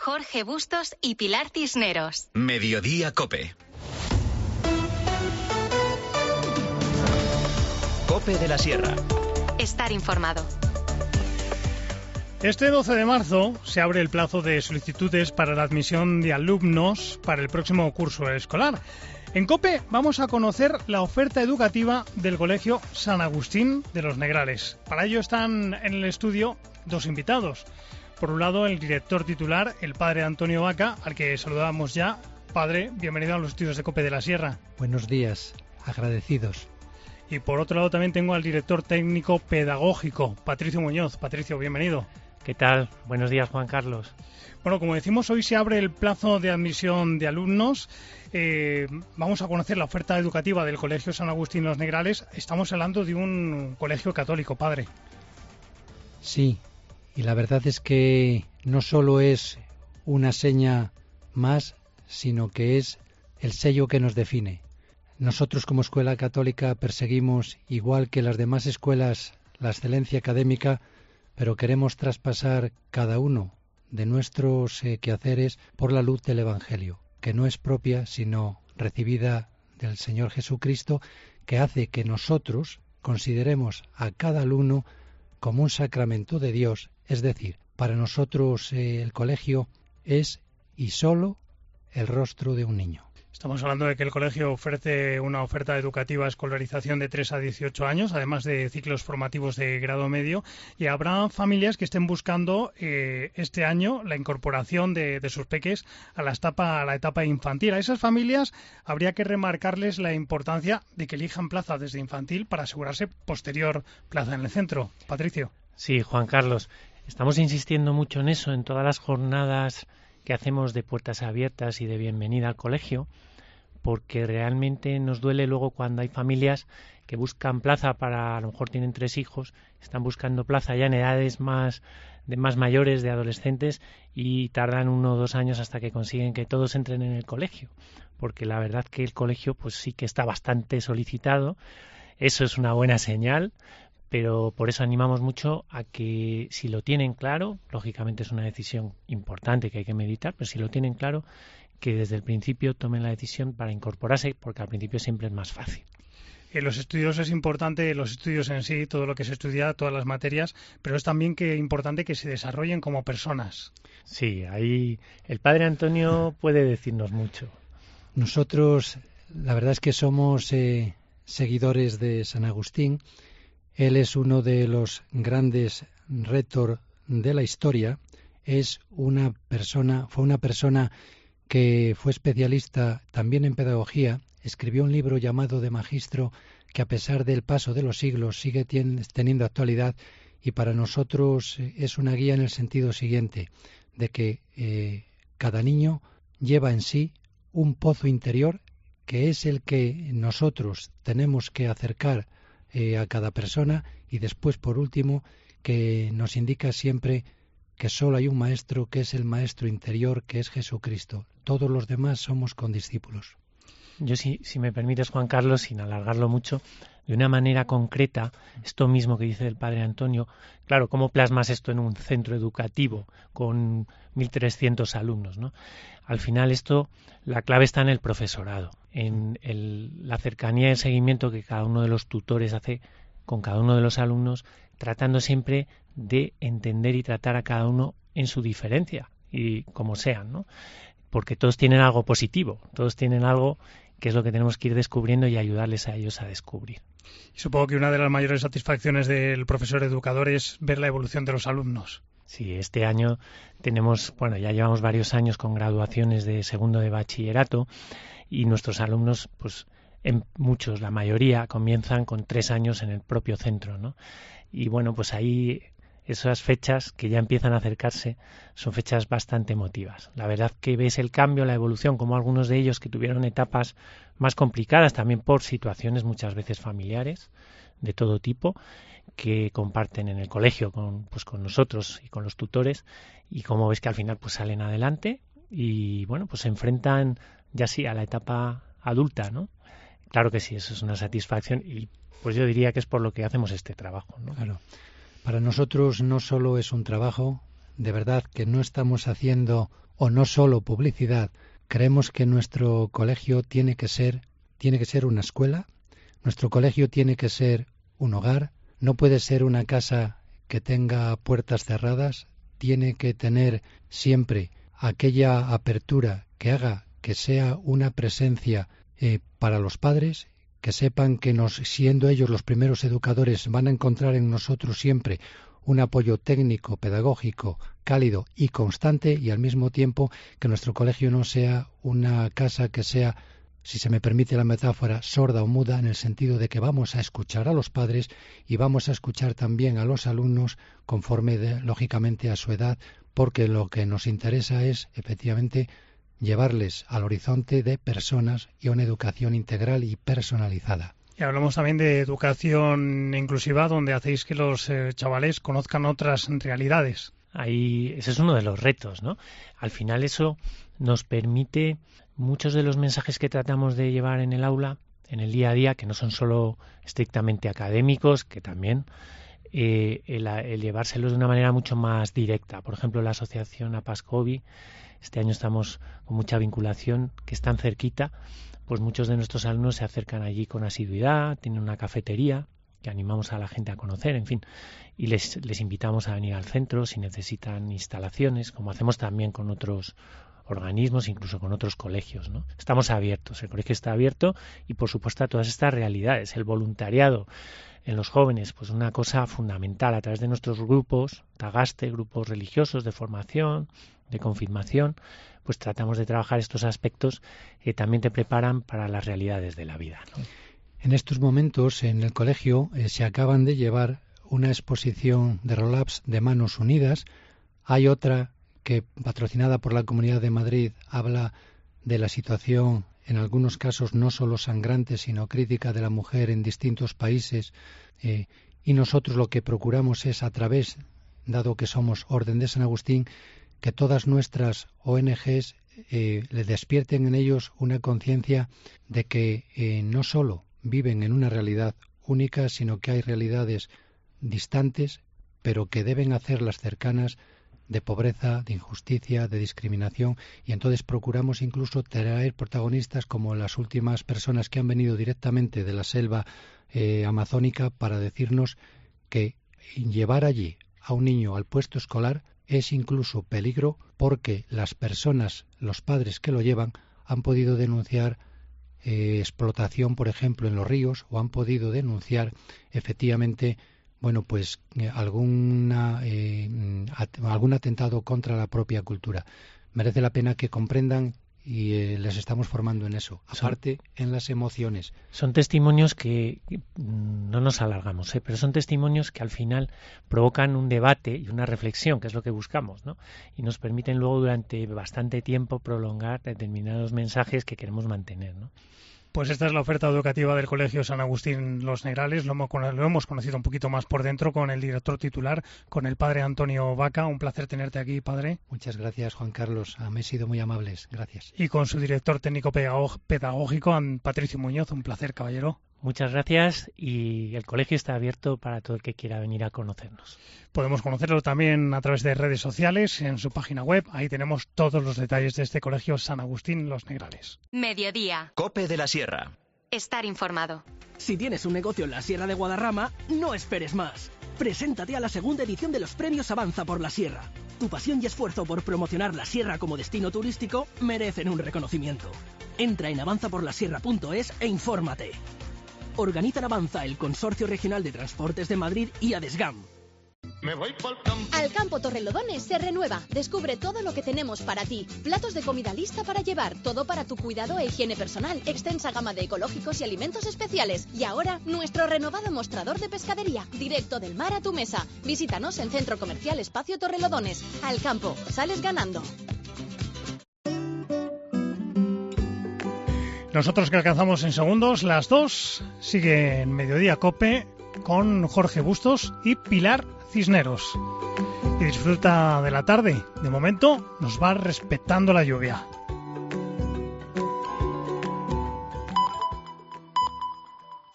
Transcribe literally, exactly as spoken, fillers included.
Jorge Bustos y Pilar Cisneros. Mediodía Cope. Cope de la Sierra. Estar informado. Este doce de marzo se abre el plazo de solicitudes para la admisión de alumnos para el próximo curso escolar. En COPE vamos a conocer la oferta educativa del Colegio San Agustín de los Negrales. Para ello están en el estudio dos invitados. Por un lado, el director titular, el padre Antonio Vaca, al que saludamos ya. Padre, bienvenido a los estudios de COPE de la Sierra. Buenos días, agradecidos. Y por otro lado también tengo al director técnico pedagógico, Patricio Muñoz. Patricio, bienvenido. ¿Qué tal? Buenos días, Juan Carlos. Bueno, como decimos, hoy se abre el plazo de admisión de alumnos. Eh, vamos a conocer la oferta educativa del Colegio San Agustín Los Negrales. Estamos hablando de un colegio católico, padre. Sí, y la verdad es que no solo es una seña más, sino que es el sello que nos define. Nosotros como escuela católica perseguimos, igual que las demás escuelas, la excelencia académica, pero queremos traspasar cada uno de nuestros eh, quehaceres por la luz del Evangelio, que no es propia, sino recibida del Señor Jesucristo, que hace que nosotros consideremos a cada alumno como un sacramento de Dios. Es decir, para nosotros eh, el colegio es y solo el rostro de un niño. Estamos hablando de que el colegio ofrece una oferta educativa, escolarización de tres a dieciocho años, además de ciclos formativos de grado medio, y habrá familias que estén buscando eh, este año la incorporación de, de sus peques a la etapa, a la etapa infantil. A esas familias habría que remarcarles la importancia de que elijan plaza desde infantil para asegurarse posterior plaza en el centro. Patricio. Sí, Juan Carlos, estamos insistiendo mucho en eso, en todas las jornadas que hacemos de puertas abiertas y de bienvenida al colegio, porque realmente nos duele luego cuando hay familias que buscan plaza para, a lo mejor tienen tres hijos, están buscando plaza ya en edades más de más mayores, de adolescentes, y tardan uno o dos años hasta que consiguen que todos entren en el colegio, porque la verdad que el colegio pues sí que está bastante solicitado. Eso es una buena señal, pero por eso animamos mucho a que si lo tienen claro, lógicamente es una decisión importante que hay que meditar, pero si lo tienen claro, que desde el principio tomen la decisión para incorporarse, porque al principio siempre es más fácil. En los estudios es importante, los estudios en sí, todo lo que se estudia, todas las materias, pero es también que importante que se desarrollen como personas. Sí, ahí el padre Antonio puede decirnos mucho. Nosotros, la verdad es que somos eh, seguidores de San Agustín. Él es uno de los grandes rétor de la historia. Es una persona, fue una persona que fue especialista también en pedagogía. Escribió un libro llamado De Magistro, que a pesar del paso de los siglos sigue teniendo actualidad, y para nosotros es una guía en el sentido siguiente, de que eh, cada niño lleva en sí un pozo interior que es el que nosotros tenemos que acercar eh, a cada persona, y después, por último, que nos indica siempre que solo hay un maestro, que es el maestro interior, que es Jesucristo. Todos los demás somos condiscípulos. Yo, si, si me permites, Juan Carlos, sin alargarlo mucho, de una manera concreta, esto mismo que dice el padre Antonio, claro, ¿cómo plasmas esto en un centro educativo con mil trescientos alumnos, ¿no? Al final esto, la clave está en el profesorado, en el, la cercanía y el seguimiento que cada uno de los tutores hace con cada uno de los alumnos, tratando siempre de entender y tratar a cada uno en su diferencia y como sean, ¿no? Porque todos tienen algo positivo, todos tienen algo que es lo que tenemos que ir descubriendo y ayudarles a ellos a descubrir. Y supongo que una de las mayores satisfacciones del profesor educador es ver la evolución de los alumnos. Sí, este año tenemos, bueno, ya llevamos varios años con graduaciones de segundo de bachillerato, y nuestros alumnos, pues en muchos, la mayoría, comienzan con tres años en el propio centro, ¿no? Y bueno, pues ahí esas fechas que ya empiezan a acercarse son fechas bastante emotivas. La verdad que ves el cambio, la evolución, como algunos de ellos que tuvieron etapas más complicadas también por situaciones muchas veces familiares de todo tipo, que comparten en el colegio con, pues con nosotros y con los tutores, y como ves que al final pues salen adelante y bueno, pues se enfrentan ya sí a la etapa adulta, ¿no? Claro que sí, eso es una satisfacción, y pues yo diría que es por lo que hacemos este trabajo, ¿no? Claro. Para nosotros no solo es un trabajo, de verdad que no estamos haciendo o no solo publicidad. Creemos que nuestro colegio tiene que ser, tiene que ser una escuela, nuestro colegio tiene que ser un hogar, no puede ser una casa que tenga puertas cerradas, tiene que tener siempre aquella apertura que haga que sea una presencia eh, para los padres, que sepan que nos, siendo ellos los primeros educadores, van a encontrar en nosotros siempre un apoyo técnico, pedagógico, cálido y constante, y al mismo tiempo que nuestro colegio no sea una casa que sea, si se me permite la metáfora, sorda o muda, en el sentido de que vamos a escuchar a los padres y vamos a escuchar también a los alumnos conforme, de, lógicamente, a su edad, porque lo que nos interesa es, efectivamente, llevarles al horizonte de personas y a una educación integral y personalizada. Y hablamos también de educación inclusiva, donde hacéis que los eh, chavales conozcan otras realidades. Ahí, ese es uno de los retos, ¿no? Al final eso nos permite muchos de los mensajes que tratamos de llevar en el aula, en el día a día, que no son solo estrictamente académicos, que también eh, el, el llevárselos de una manera mucho más directa. Por ejemplo, la asociación APASCOVI, este año estamos con mucha vinculación, que es tan cerquita, pues muchos de nuestros alumnos se acercan allí con asiduidad, tienen una cafetería que animamos a la gente a conocer, en fin, y les, les invitamos a venir al centro si necesitan instalaciones, como hacemos también con otros organismos, incluso con otros colegios, ¿no? Estamos abiertos, el colegio está abierto y, por supuesto, a todas estas realidades. El voluntariado en los jóvenes, pues una cosa fundamental a través de nuestros grupos, Tagaste, grupos religiosos de formación, de confirmación, pues tratamos de trabajar estos aspectos que también te preparan para las realidades de la vida, ¿no? En estos momentos en el colegio eh, se acaban de llevar una exposición de roll-ups de Manos Unidas. Hay otra que, patrocinada por la Comunidad de Madrid, habla de la situación, en algunos casos no solo sangrante, sino crítica de la mujer en distintos países. Eh, y nosotros lo que procuramos es, a través, dado que somos Orden de San Agustín, que todas nuestras O N Ges eh, le despierten en ellos una conciencia de que eh, no solo viven en una realidad única, sino que hay realidades distantes, pero que deben hacerlas cercanas, de pobreza, de injusticia, de discriminación, y entonces procuramos incluso traer protagonistas como las últimas personas que han venido directamente de la selva eh, amazónica para decirnos que llevar allí a un niño al puesto escolar es incluso peligro, porque las personas, los padres que lo llevan, han podido denunciar eh, explotación, por ejemplo, en los ríos, o han podido denunciar efectivamente, bueno, pues eh, alguna, eh, at- algún atentado contra la propia cultura. Merece la pena que comprendan y eh, les estamos formando en eso. Aparte, en las emociones. Son testimonios que no nos alargamos, ¿eh? Pero son testimonios que al final provocan un debate y una reflexión, que es lo que buscamos, ¿no? Y nos permiten luego durante bastante tiempo prolongar determinados mensajes que queremos mantener, ¿no? Pues esta es la oferta educativa del Colegio San Agustín Los Negrales. Lo hemos, lo hemos conocido un poquito más por dentro con el director titular, con el padre Antonio Vaca. Un placer tenerte aquí, padre. Muchas gracias, Juan Carlos. Han sido muy amables. Gracias. Y con su director técnico pedagógico, Patricio Muñoz. Un placer, caballero. Muchas gracias, y el colegio está abierto para todo el que quiera venir a conocernos. Podemos conocerlo también a través de redes sociales, en su página web. Ahí tenemos todos los detalles de este Colegio San Agustín Los Negrales. Mediodía. Cope de la Sierra. Estar informado. Si tienes un negocio en la Sierra de Guadarrama, no esperes más. Preséntate a la segunda edición de los premios Avanza por la Sierra. Tu pasión y esfuerzo por promocionar la Sierra como destino turístico merecen un reconocimiento. Entra en avanza por la sierra punto es e infórmate. Organizan Avanza, el Consorcio Regional de Transportes de Madrid y Adesgam. Me voy pa'l campo. Alcampo Torrelodones se renueva. Descubre todo lo que tenemos para ti. Platos de comida lista para llevar, todo para tu cuidado e higiene personal, extensa gama de ecológicos y alimentos especiales. Y ahora, nuestro renovado mostrador de pescadería, directo del mar a tu mesa. Visítanos en Centro Comercial Espacio Torrelodones. Alcampo, sales ganando. Nosotros que alcanzamos en segundos las dos, sigue en Mediodía Cope con Jorge Bustos y Pilar Cisneros. Y disfruta de la tarde. De momento nos va respetando la lluvia.